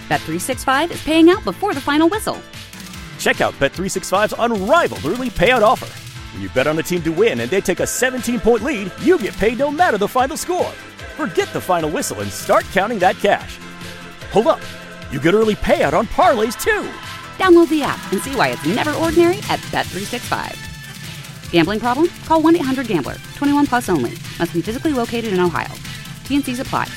Bet365 is paying out before the final whistle. Check out Bet365's unrivaled early payout offer. When you bet on a team to win and they take a 17-point lead, you get paid no matter the final score. Forget the final whistle and start counting that cash. Hold up. You get early payout on parlays, too. Download the app and see why it's never ordinary at Bet365. Gambling problem? Call 1-800-GAMBLER. 21 plus only. Must be physically located in Ohio. T&Cs apply.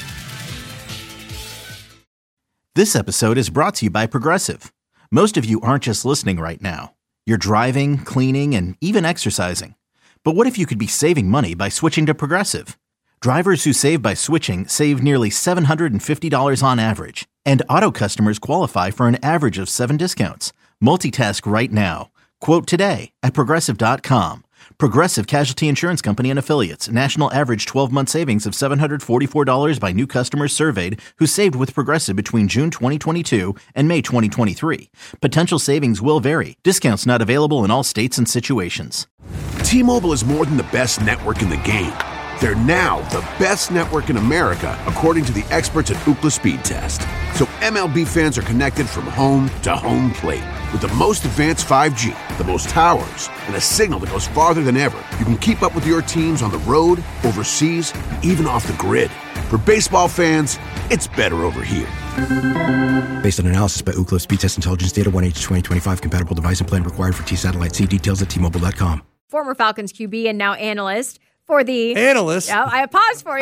This episode is brought to you by Progressive. Most of you aren't just listening right now. You're driving, cleaning, and even exercising. But what if you could be saving money by switching to Progressive? Drivers who save by switching save nearly $750 on average. And auto customers qualify for an average of 7 discounts. Multitask right now. Quote today at Progressive.com. Progressive Casualty Insurance Company and Affiliates. National average 12-month savings of $744 by new customers surveyed who saved with Progressive between June 2022 and May 2023. Potential savings will vary. Discounts not available in all states and situations. T-Mobile is more than the best network in the game. They're now the best network in America, according to the experts at Ookla Speed Test. So MLB fans are connected from home to home plate. With the most advanced 5G, the most towers, and a signal that goes farther than ever, you can keep up with your teams on the road, overseas, and even off the grid. For baseball fans, it's better over here. Based on analysis by Ookla Speed Test Intelligence Data 1H2025 compatible device and plan required for T-Satellite. See details at T-Mobile.com. Former Falcons QB and now analyst for the... Analyst? Yeah, I paused for you.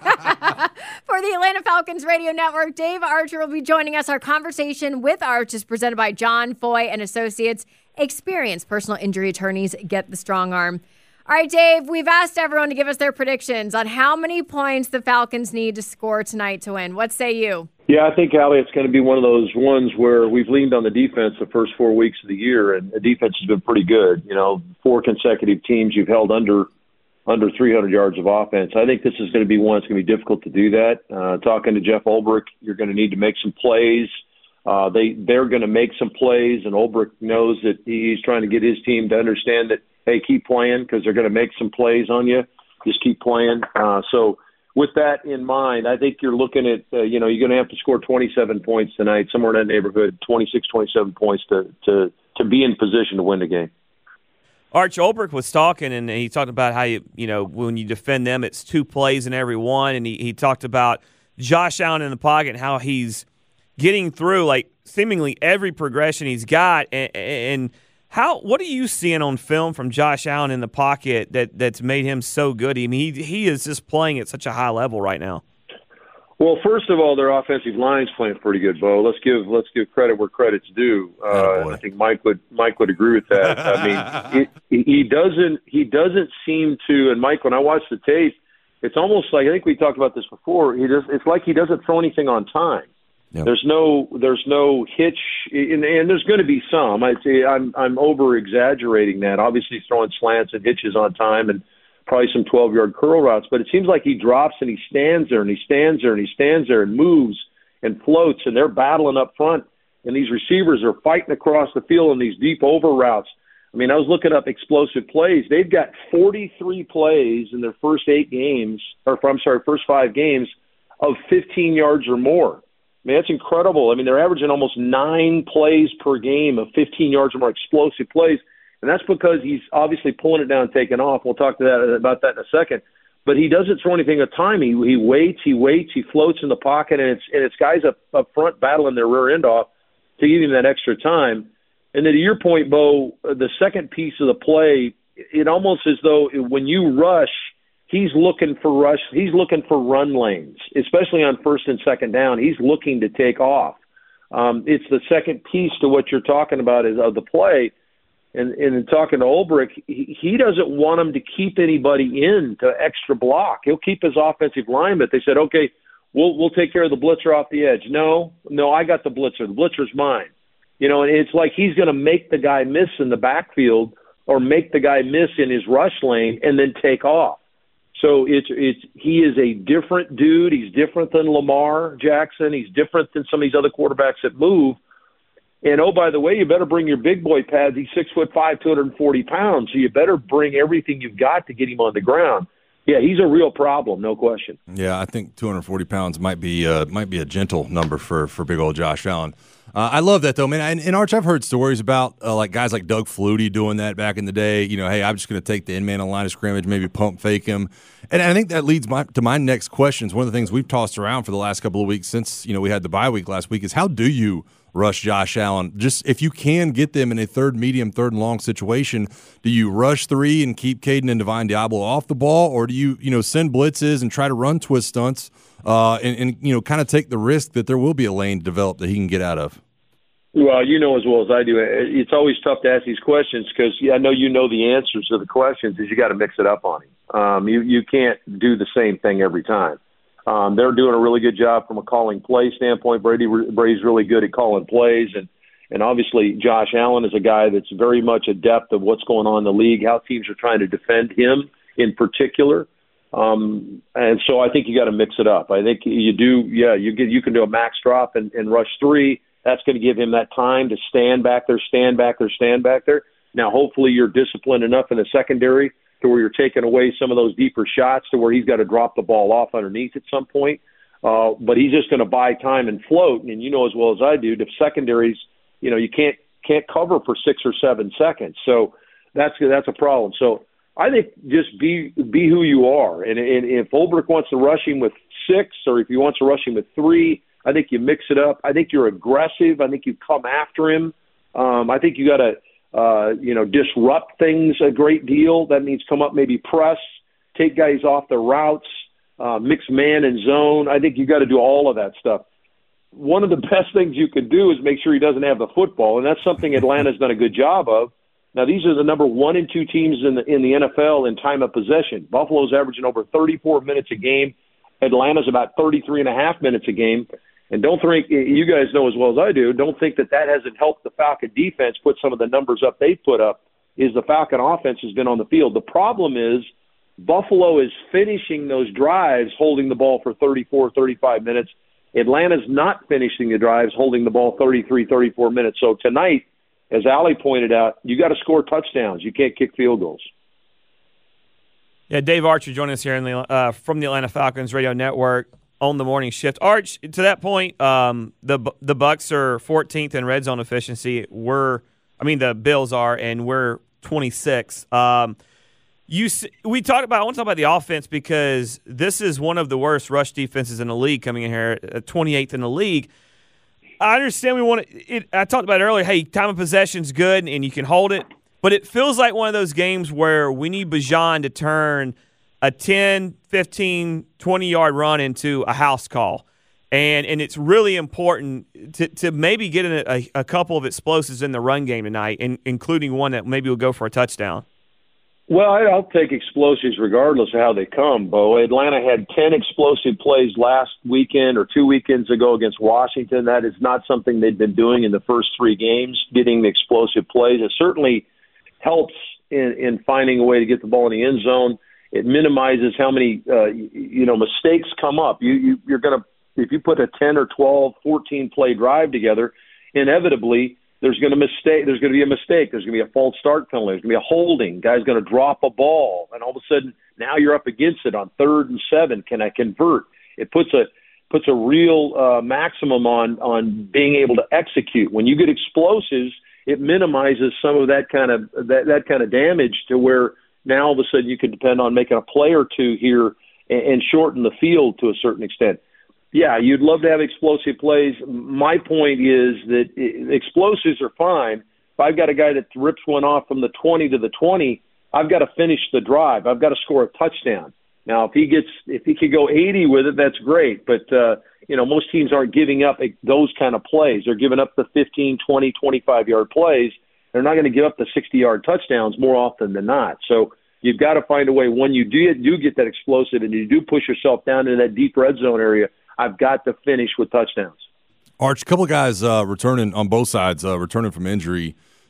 For the Atlanta Falcons Radio Network, Dave Archer will be joining us. Our conversation with Arch is presented by John Foy and Associates. Experienced personal injury attorneys, get the strong arm. All right, Dave, we've asked everyone to give us their predictions on how many points the Falcons need to score tonight to win. What say you? Yeah, I think, Allie, it's going to be one of those ones where we've leaned on the defense the first 4 weeks of the year, and the defense has been pretty good. 4 consecutive teams you've held under 300 yards of offense. I think this is going to be one that's going to be difficult to do that. Talking to Jeff Ulbrich, you're going to need to make some plays. They're going to make some plays, and Ulbrich knows that he's trying to get his team to understand that, hey, keep playing because they're going to make some plays on you. Just keep playing. So with that in mind, I think you're looking at, you're going to have to score 27 points tonight, somewhere in that neighborhood, 26, 27 points to be in position to win the game. Arch Ulbrich was talking, and he talked about how, when you defend them, it's 2 plays in every one. And he talked about Josh Allen in the pocket and how he's getting through, like, seemingly every progression he's got. And what are you seeing on film from Josh Allen in the pocket that's made him so good? I mean, he is just playing at such a high level right now. Well, first of all, their offensive line's playing pretty good, Bo. Let's give credit where credit's due. I think Mike would agree with that. I mean, he doesn't seem to. And Mike, when I watch the tape, it's almost like, I think we talked about this before. It's like he doesn't throw anything on time. Yep. There's no hitch, and there's going to be some. I'd say I'm over exaggerating that. Obviously, he's throwing slants and hitches on time, and probably some 12-yard curl routes, but it seems like he drops and he stands there and he stands there and he stands there and moves and floats, and they're battling up front, and these receivers are fighting across the field in these deep over routes. I mean, I was looking up explosive plays. They've got 43 plays in their first 5 games of 15 yards or more. I mean, that's incredible. I mean, they're averaging almost 9 plays per game of 15 yards or more explosive plays. And that's because he's obviously pulling it down and taking off. We'll talk about that in a second. But he doesn't throw anything at time. He waits, he floats in the pocket, and it's guys up front battling their rear end off to give him that extra time. And then to your point, Bo, the second piece of the play, it almost as though when you rush, he's looking for run lanes, especially on first and second down. He's looking to take off. It's the second piece to what you're talking about is of the play. And in talking to Ulbrich, he doesn't want him to keep anybody in to extra block. He'll keep his offensive line, but they said, okay, we'll take care of the blitzer off the edge. No, I got the blitzer. The blitzer's mine. And it's like he's going to make the guy miss in the backfield or make the guy miss in his rush lane and then take off. So he is a different dude. He's different than Lamar Jackson. He's different than some of these other quarterbacks that move. And, oh, by the way, you better bring your big boy pads. He's 6'5", 240 pounds, so you better bring everything you've got to get him on the ground. Yeah, he's a real problem, no question. Yeah, I think 240 pounds might be a gentle number for big old Josh Allen. I love that, though, man. And Arch, I've heard stories about like guys like Doug Flutie doing that back in the day. Hey, I'm just going to take the in-man on line of scrimmage, maybe pump fake him. And I think that leads to my next question. One of the things we've tossed around for the last couple of weeks since, we had the bye week last week is how do you rush Josh Allen? Just if you can get them in a third medium, third and long situation, do you rush three and keep Caden and Divine Diablo off the ball, or do you, send blitzes and try to run twist stunts and kind of take the risk that there will be a lane developed that he can get out of? Well, you know as well as I do, it's always tough to ask these questions because I know you know the answers to the questions is you got to mix it up on him. You can't do the same thing every time. They're doing a really good job from a calling play standpoint. Brady's really good at calling plays, and obviously Josh Allen is a guy that's very much adept of what's going on in the league, how teams are trying to defend him in particular. And so I think you got to mix it up. I think you do. Yeah, you can do a max drop and rush three. That's going to give him that time to stand back there. Now, hopefully you're disciplined enough in the secondary to where you're taking away some of those deeper shots to where he's got to drop the ball off underneath at some point. But he's just going to buy time and float. And you know as well as I do, the secondaries, you can't cover for 6 or 7 seconds. So that's a problem. So I think just be who you are. And if Ulbrich wants to rush him with 6 or if he wants to rush him with 3, I think you mix it up. I think you're aggressive. I think you come after him. I think you got to, disrupt things a great deal. That means come up, maybe press, take guys off their routes, mix man and zone. I think you got to do all of that stuff. One of the best things you can do is make sure he doesn't have the football, and that's something Atlanta's done a good job of. Now, these are the number 1 and 2 teams in the NFL in time of possession. Buffalo's averaging over 34 minutes a game. Atlanta's about 33.5 minutes a game. And don't think, you guys know as well as I do, don't think that hasn't helped the Falcon defense put some of the numbers up they've put up, is the Falcon offense has been on the field. The problem is Buffalo is finishing those drives holding the ball for 34, 35 minutes. Atlanta's not finishing the drives holding the ball 33, 34 minutes. So tonight, as Allie pointed out, you got to score touchdowns. You can't kick field goals. Yeah, Dave Archer joining us here from the Atlanta Falcons Radio Network on the morning shift. Arch, to that point, the Bucks are 14th in red zone efficiency. The Bills are, and we're 26. I want to talk about the offense because this is one of the worst rush defenses in the league coming in here, 28th in the league. I understand I talked about it earlier, hey, time of possession's good and you can hold it, but it feels like one of those games where we need Bijan to turn a 10, 15, 20-yard run into a house call. And it's really important to maybe get in a couple of explosives in the run game tonight, including one that maybe will go for a touchdown. Well, I'll take explosives regardless of how they come, Bo. Atlanta had 10 explosive plays last weekend or 2 weekends ago against Washington. That is not something they've been doing in the first 3 games, getting the explosive plays. It certainly helps in finding a way to get the ball in the end zone. It minimizes how many mistakes come up. You're going to, if you put a 10 or 12, 14 play drive together, inevitably there's going to be a mistake. There's going to be a false start penalty. There's going to be a holding. Guy's going to drop a ball, and all of a sudden now you're up against it on 3rd and 7. Can I convert? It puts a real maximum on being able to execute. When you get explosives, it minimizes some of that kind of damage to where now all of a sudden you can depend on making a play or two here and shorten the field to a certain extent. Yeah, you'd love to have explosive plays. My point is that explosives are fine. If I've got a guy that rips one off from the 20 to the 20, I've got to finish the drive. I've got to score a touchdown. Now, if he could go 80 with it, that's great. But, most teams aren't giving up those kind of plays. They're giving up the 15, 20, 25-yard plays. They're not going to give up the 60-yard touchdowns more often than not. So you've got to find a way when you do get that explosive and you do push yourself down into that deep red zone area, I've got to finish with touchdowns. Arch, a couple of guys returning on both sides, returning from injury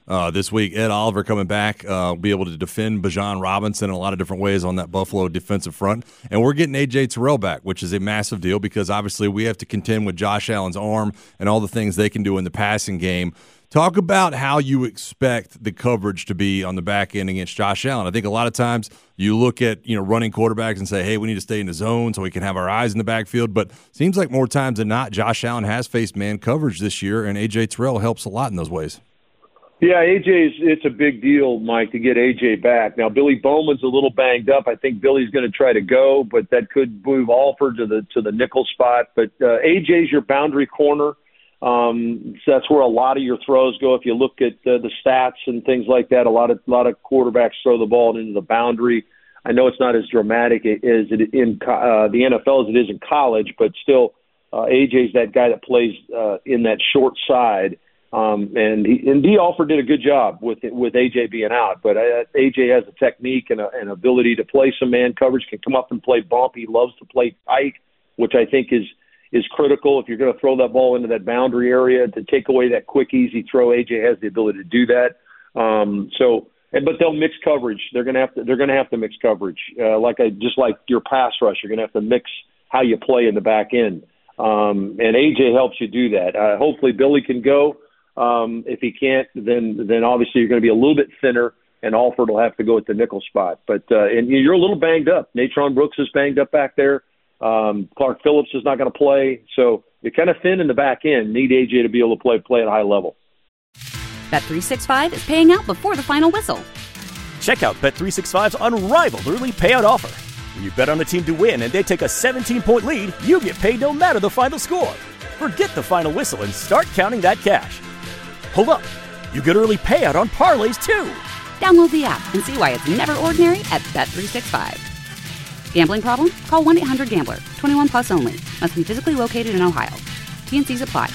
this week. Ed Oliver coming back, be able to defend Bijan Robinson in a lot of different ways on that Buffalo defensive front. And we're getting A.J. Terrell back, which is a massive deal because obviously we have to contend with Josh Allen's arm and all the things they can do in the passing game. Talk about how you expect the coverage to be on the back end against Josh Allen. I think a lot of times you look at running quarterbacks and say, hey, we need to stay in the zone so we can have our eyes in the backfield. But it seems like more times than not, Josh Allen has faced man coverage this year, and A.J. Terrell helps a lot in those ways. Yeah, it's a big deal, Mike, to get A.J. back. Now, Billy Bowman's a little banged up. I think Billy's going to try to go, but that could move Alford to the nickel spot. But A.J.'s your boundary corner. So that's where a lot of your throws go. If you look at the stats and things like that, a lot of quarterbacks throw the ball into the boundary. I know it's not as dramatic as it in the NFL as it is in college, but still, AJ's that guy that plays in that short side. And D. Alford did a good job with AJ being out. But AJ has a technique and an ability to play some man coverage, can come up and play bump. He loves to play tight, which I think is critical if you're going to throw that ball into that boundary area to take away that quick, easy throw. AJ has the ability to do that. But they'll mix coverage. They're going to have to mix coverage. Just like your pass rush, you're going to have to mix how you play in the back end. And AJ helps you do that. Hopefully Billy can go. If he can't, then obviously you're going to be a little bit thinner, and Alford will have to go at the nickel spot. But and you're a little banged up. Natron Brooks is banged up back there. Clark Phillips is not going to play, so you're kind of thin in the back end. Need AJ to be able to play at a high level. Bet365 is paying out before the final whistle. Check out Bet365's unrivaled early payout offer. When you bet on a team to win and they take a 17-point lead, you get paid no matter the final score. Forget the final whistle and start counting that cash. Hold up, you get early payout on parlays too. Download the app and see why it's never ordinary at Bet365. Gambling problem? Call 1-800-GAMBLER. 21 plus only. Must be physically located in Ohio. T&Cs apply.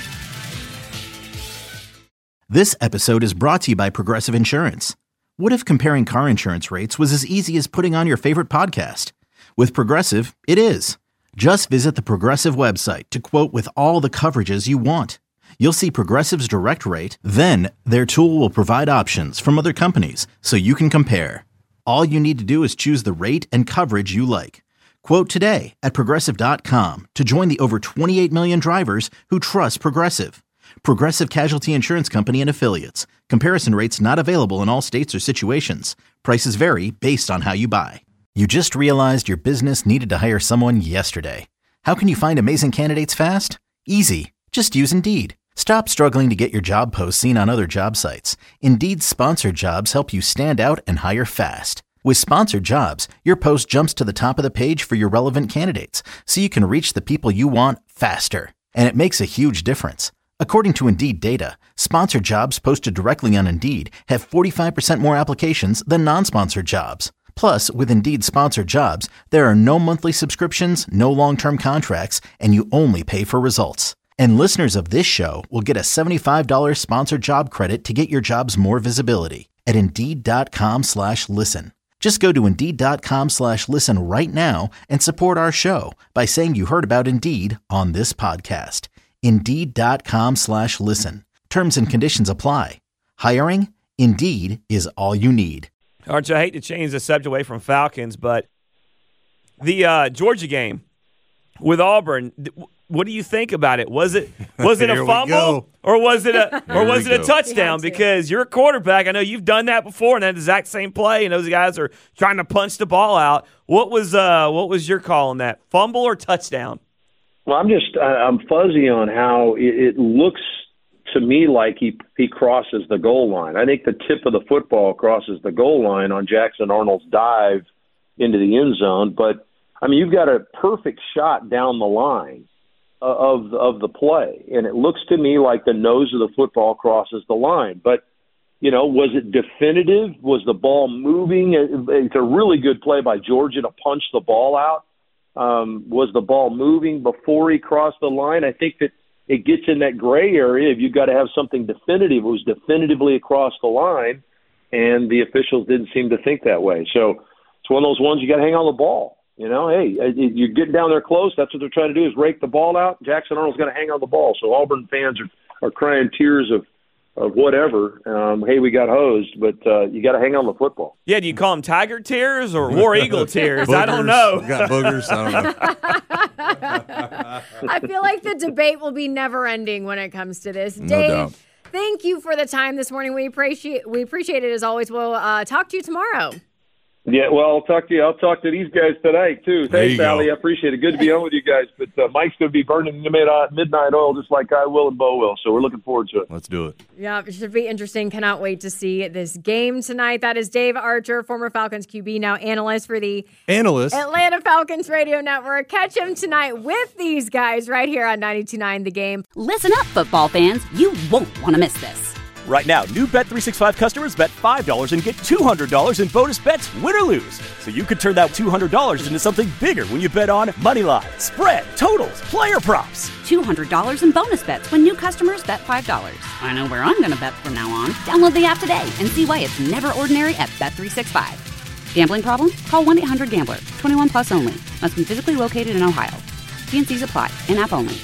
This episode is brought to you by Progressive Insurance. What if comparing car insurance rates was as easy as putting on your favorite podcast? With Progressive, it is. Just visit the Progressive website to quote with all the coverages you want. You'll see Progressive's direct rate, then their tool will provide options from other companies so you can compare. All you need to do is choose the rate and coverage you like. Quote today at Progressive.com to join the over 28 million drivers who trust Progressive. Progressive Casualty Insurance Company and Affiliates. Comparison rates not available in all states or situations. Prices vary based on how you buy. You just realized your business needed to hire someone yesterday. How can you find amazing candidates fast? Easy. Just use Indeed. Stop struggling to get your job posts seen on other job sites. Indeed's sponsored jobs help you stand out and hire fast. With sponsored jobs, your post jumps to the top of the page for your relevant candidates, so you can reach the people you want faster. And it makes a huge difference. According to Indeed data, sponsored jobs posted directly on Indeed have 45% more applications than non-sponsored jobs. Plus, with Indeed sponsored jobs, there are no monthly subscriptions, no long-term contracts, and you only pay for results. And listeners of this show will get a $75 sponsored job credit to get your jobs more visibility at Indeed.com/listen. Just go to Indeed.com/listen right now and support our show by saying you heard about Indeed on this podcast. Indeed.com/listen. Terms and conditions apply. Hiring? Indeed is all you need. Arch, I hate to change the subject away from Falcons, but the Georgia game with Auburn, what do you think about it? Was it a fumble or was it a touchdown? Because you're a quarterback. I know you've done that before in that exact same play, and those guys are trying to punch the ball out. What was your call on that? Fumble or touchdown? Well, I'm fuzzy on how it looks to me like he crosses the goal line. I think the tip of the football crosses the goal line on Jackson Arnold's dive into the end zone, but I mean, you've got a perfect shot down the line of the play, and it looks to me like the nose of the football crosses the line. But, was it definitive? Was the ball moving? It's a really good play by Georgia to punch the ball out. Was the ball moving before he crossed the line? I think that it gets in that gray area. If you've got to have something definitive, it was definitively across the line, and the officials didn't seem to think that way. So it's one of those ones you got to hang on the ball. Hey, you're getting down there close. That's what they're trying to do is rake the ball out. Jackson Arnold's going to hang on the ball. So Auburn fans are crying tears whatever. Hey, we got hosed, but you got to hang on the football. Yeah, do you call them tiger tears or war eagle tears? I don't know. We got boogers. I don't know. I feel like the debate will be never ending when it comes to this. No Dave, doubt. thank you for the time this morning. We appreciate it as always. We'll talk to you tomorrow. Yeah, well, I'll talk to these guys tonight, too. There Thanks, you go. Allie. I appreciate it. Good to be on with you guys. But Mike's going to be burning the midnight oil just like I will and Bo will, so we're looking forward to it. Let's do it. Yeah, it should be interesting. Cannot wait to see this game tonight. That is Dave Archer, former Falcons QB, now analyst for the Atlanta Falcons Radio Network. Catch him tonight with these guys right here on 92.9 The Game. Listen up, football fans. You won't want to miss this. Right now, new Bet365 customers bet $5 and get $200 in bonus bets, win or lose. So you could turn that $200 into something bigger when you bet on moneyline, spread, totals, player props. $200 in bonus bets when new customers bet $5. I know where I'm going to bet from now on. Download the app today and see why it's never ordinary at Bet365. Gambling problem? Call 1-800-GAMBLER. 21 plus only. Must be physically located in Ohio. T&Cs apply. In-app only.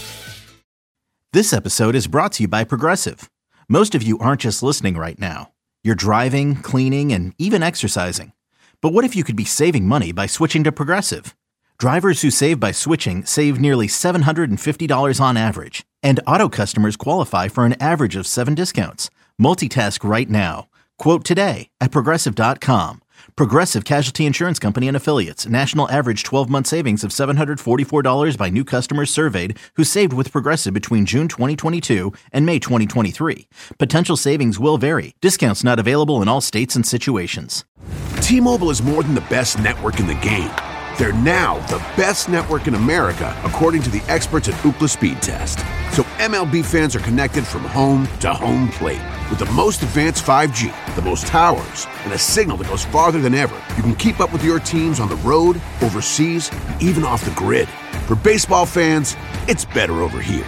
This episode is brought to you by Progressive. Most of you aren't just listening right now. You're driving, cleaning, and even exercising. But what if you could be saving money by switching to Progressive? Drivers who save by switching save nearly $750 on average. And auto customers qualify for an average of 7 discounts. Multitask right now. Quote today at Progressive.com. Progressive Casualty Insurance Company and Affiliates. National average 12-month savings of $744 by new customers surveyed who saved with Progressive between June 2022 and May 2023. Potential savings will vary. Discounts not available in all states and situations. T-Mobile is more than the best network in the game. They're now the best network in America, according to the experts at Ookla Speed Test. So MLB fans are connected from home to home plate. With the most advanced 5G, the most towers, and a signal that goes farther than ever, you can keep up with your teams on the road, overseas, and even off the grid. For baseball fans, it's better over here.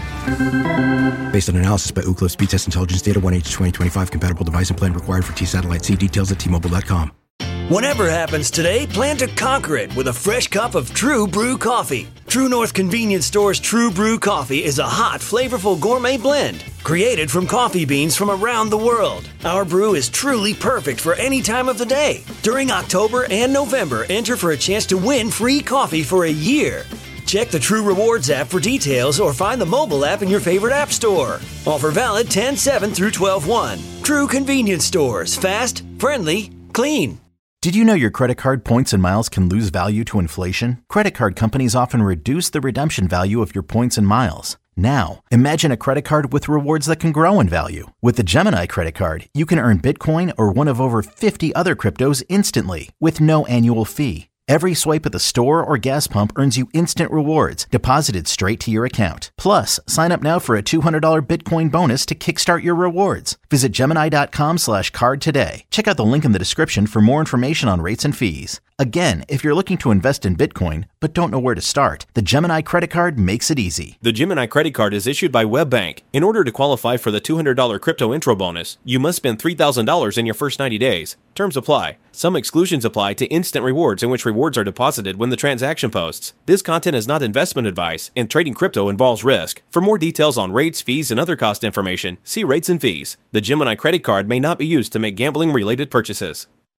Based on analysis by Ookla Speed Test Intelligence Data 1H2025 compatible device and plan required for T-Satellite. See details at T-Mobile.com. Whatever happens today, plan to conquer it with a fresh cup of True Brew coffee. True North Convenience Store's True Brew coffee is a hot, flavorful gourmet blend created from coffee beans from around the world. Our brew is truly perfect for any time of the day. During October and November, enter for a chance to win free coffee for a year. Check the True Rewards app for details or find the mobile app in your favorite app store. Offer valid 10/7 through 12/1. True Convenience Stores. Fast, friendly, clean. Did you know your credit card points and miles can lose value to inflation? Credit card companies often reduce the redemption value of your points and miles. Now, imagine a credit card with rewards that can grow in value. With the Gemini credit card, you can earn Bitcoin or one of over 50 other cryptos instantly with no annual fee. Every swipe at the store or gas pump earns you instant rewards deposited straight to your account. Plus, sign up now for a $200 Bitcoin bonus to kickstart your rewards. Visit Gemini.com/card today. Check out the link in the description for more information on rates and fees. Again, if you're looking to invest in Bitcoin but don't know where to start, the Gemini credit card makes it easy. The Gemini credit card is issued by WebBank. In order to qualify for the $200 crypto intro bonus, you must spend $3,000 in your first 90 days. Terms apply. Some exclusions apply to instant rewards in which rewards are deposited when the transaction posts. This content is not investment advice, and trading crypto involves risk. For more details on rates, fees, and other cost information, see rates and fees. The Gemini credit card may not be used to make gambling-related purchases.